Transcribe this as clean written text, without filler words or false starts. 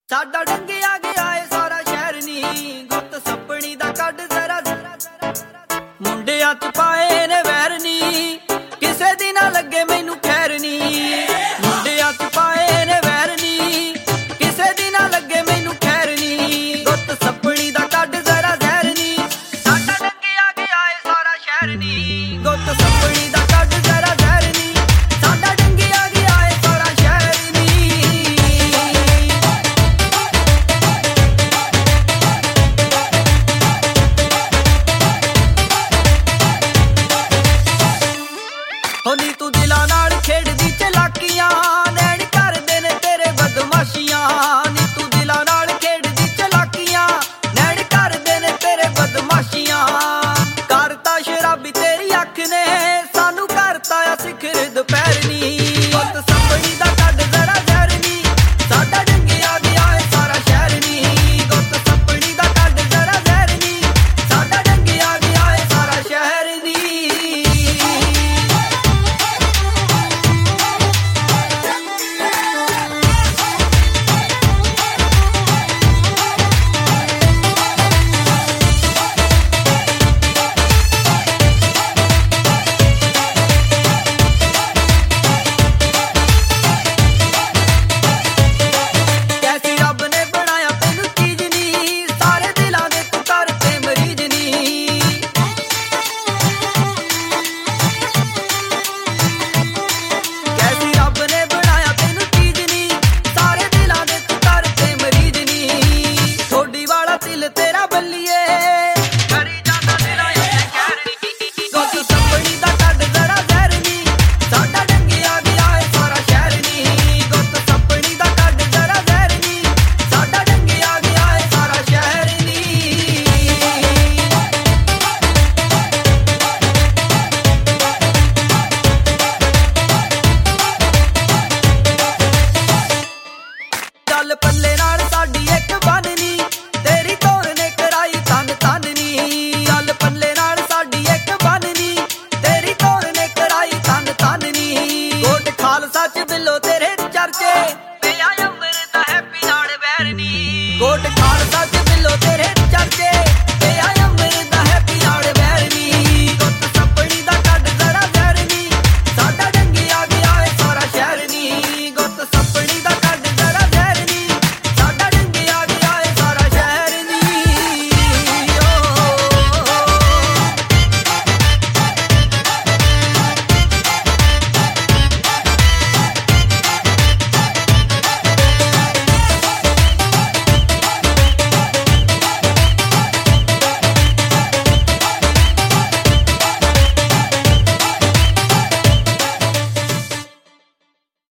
ਸਾਡਾ ਡੰਗਿਆ ਗਿਆ ਏ ਸਾਰਾ ਸ਼ਹਿਰ ਨੀ, ਗੁੱਤ ਸੱਪਣੀ ਦਾ ਕੱਢ ਜ਼ਰਾ ਮੁੰਡਿਆਂ ਚ ਪਾਏ ਨੇ ਵੈਰ ਨੀ, ਕਿਸੇ ਦੀ ਨਾ ਲੱਗੇ ਮੈਨੂੰ ਖੈਰ ਨੀ। ਮੁੰਡਿਆਂ ਚ ਪਾਏ ਨੇ ਵੈਰ ਨੀ, ਕਿਸੇ ਦੀ ਨਾ ਲੱਗੇ ਮੈਨੂੰ ਖੈਰ ਨੀ। ਗੁੱਤ ਸੱਪਣੀ ਦਾ ਕੱਢ ਜ਼ਰਾ ਜ਼ਹਿਰ ਨੀ, ਸਾਡਾ ਡੰਗਿਆ ਗਿਆ ਏ ਸਾਰਾ ਸ਼ਹਿਰ ਨੀ। ਗੁੱਤ ਸੱਪਣੀ ਦਾ ਕੱਢ ਜ਼ਰਾ ਜ਼ਹਿਰ ਨੀ, ਸਾਡਾ ਡੰਗਿਆ ਗਿਆ ਏ ਸਾਰਾ ਸ਼ਹਿਰ ਨੀ। ਹੋਨੀ ਤੂੰ ਦਿਲਾਂ ਨਾਲ ਖੇਡਦੀ ਚਲਾਕੀਆਂ, ਨੈਣ ਕਰਦੇ ਨੇ ਤੇਰੇ ਬਦਮਾਸ਼ੀਆਂ। ਨੀ ਤੂੰ ਦਿਲਾਂ ਨਾਲ ਖੇਡਦੀ ਚਲਾਕੀਆਂ, ਨੈਣ ਕਰਦੇ ਨੇ ਤੇਰੇ ਬਦਮਾਸ਼ੀਆਂ। ਕਰਤਾ ਸ਼ਰਾਬੀ ਤੇਰੀ ਅੱਖ ਨੇ, ਸਾਨੂੰ ਕਰਤਾ ਆ ਸਿਖਰ ਦੁਪਹਿਰ ਨੀ। ਗੁੱਤ ਸੱਪਣੀ ਦਾ ਕੱਢ ਜ਼ਰਾ ਜ਼ਹਿਰ ਨੀ, ਸਾਡਾ ਡੰਗਿਆ ਗਿਆ ਏ ਸਾਰਾ ਸ਼ਹਿਰ ਨੀ। ਗੁੱਤ ਸੱਪਣੀ ਦਾ ਕੱਢ ਜ਼ਰਾ ਜ਼ਹਿਰ ਨੀ, ਸਾਡਾ ਡੰਗਿਆ ਗਿਆ ਏ ਸਾਰਾ ਸ਼ਹਿਰ ਨੀ। ਕੈਸੀ ਰੱਬ ਨੇ ਬਣਾਇਆ ਤੈਨੂੰ ਚੀਜ਼ ਨੀ, ਸਾਰੇ ਦਿਲਾਂ ਦੇ ਤੂੰ ਕਰਤੇ ਮਰੀਜ਼ ਨੀ। ਕੈਸੀ ਰੱਬ ਨੇ ਬਣਾਇਆ ਤੈਨੂੰ ਚੀਜ਼ ਨੀ, ਸਾਰੇ ਦਿਲਾਂ ਦੇ ਤੂੰ ਕਰਤੇ ਮਰੀਜ਼ ਨੀ। ਥੋੜੀ ਵਾਲਾ ਦਿਲ ਤੇਰਾ ਬੱਲੀਏ, ਕਰੀ ਜਾਂਦਾ ਦਿਲਾਂ ਇਹ ਕਹਿਰ ਨੀ। ਗੁੱਤ ਸੱਪਣੀ ਦਾ ਕੱਢ ਜ਼ਰਾ ਜ਼ਹਿਰ ਨੀ, ਸਾਡਾ ਡੰਗਿਆ ਗਿਆ ਏ ਸਾਰਾ ਸ਼ਹਿਰ ਨੀ। ਗੁੱਤ ਸੱਪਣੀ ਦਾ ਕੱਢ ਜ਼ਰਾ ਜ਼ਹਿਰ ਨੀ, ਸਾਡਾ ਡੰਗਿਆ ਗਿਆ ਏ ਸਾਰਾ ਸ਼ਹਿਰ ਨੀ। ਚੱਲ ਪੱਲੇ ਨਾਲ